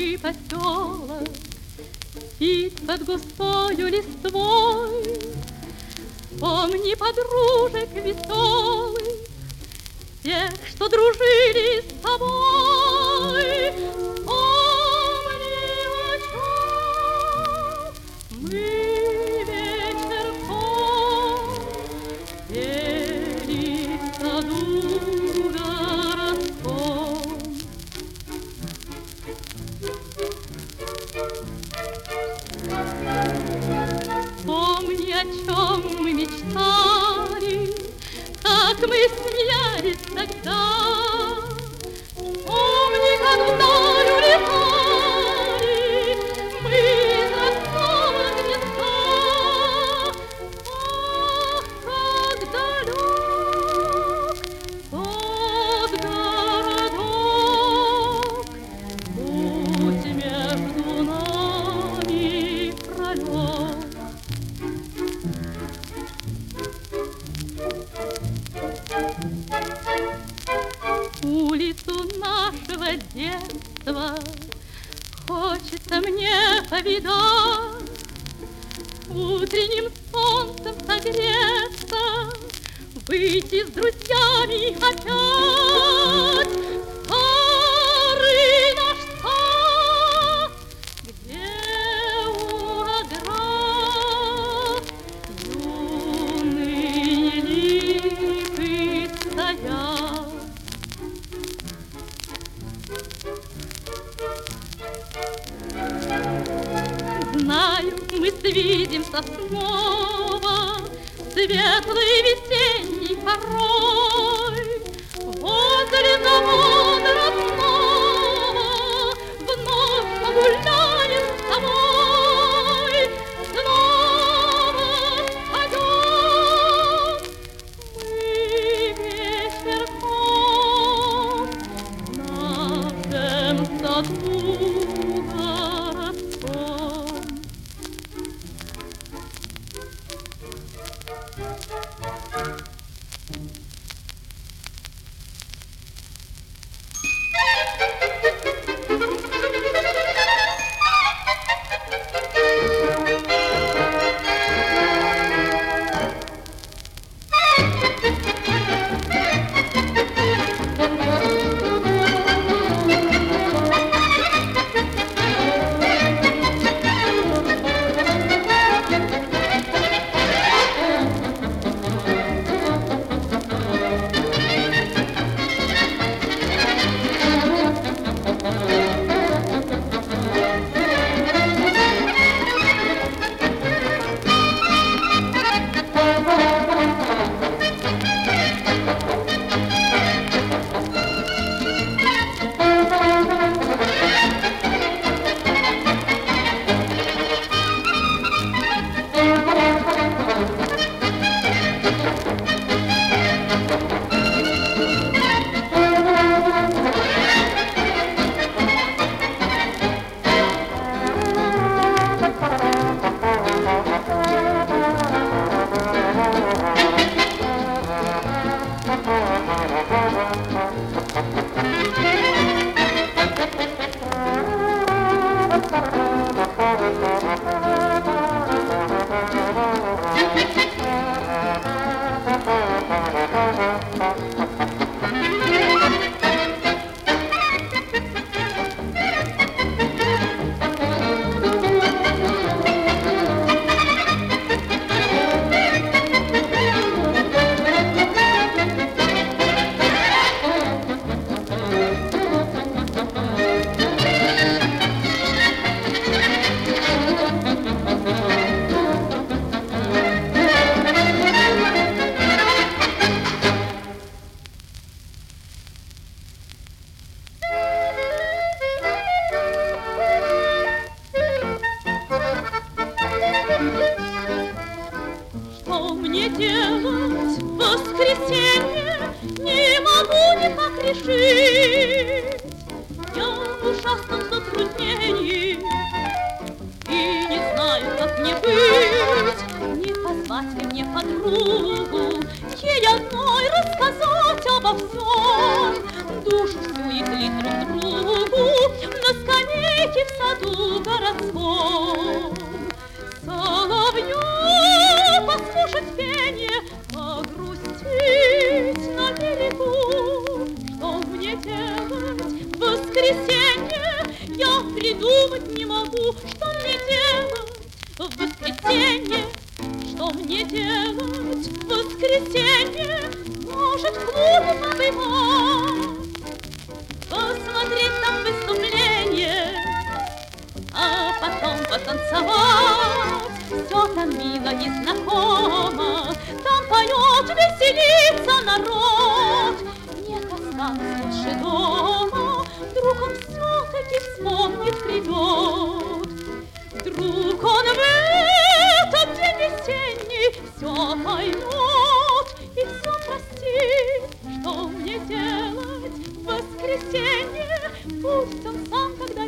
Одинокий поселок спит под густою листвой. Вспомни подружек веселых, тех, что дружили с тобой. Вспомни, о чем мы вечерком пели в саду городском. Помни, о чем мы мечтали, как мы смеялись тогда. Помни, как вдаль улетали мы из родного гнезда. Ах, как далек тот городок, путь между нами пролет. Улицу нашего детства хочется мне повидать, утренним солнцем согреться, выйти с друзьями опять. Старый наш сад, где у оград юные липы стоят. Знаю, мы свидимся снова светлый весенний порой возле завода родного, вновь погуляем с тобой. Снова пойдем мы вечерком в нашем саду городском. делать в воскресенье не могу никак решить. Я в ужасном затруднении и не знаю, как мне быть. Не позвать ли мне подругу, ей одной рассказать обо всем? Душу свою и друг другу на скамейке скамейке в саду городском. Соловью послушать пение, погрустить на берегу. Что мне делать в воскресенье, я придумать не могу. Что мне делать в воскресенье, что мне делать в воскресенье? Может, в клубе побывать, посмотреть там выступление, а потом потанцевать. Все там мило и знакомо, там поет, веселится народ. Нет, останусь лучше дома, вдруг он все-таки вспомнит, придет. Вдруг он в этот день весенний все поймет и все простит. Что мне делать в воскресенье? Пусть он сам когда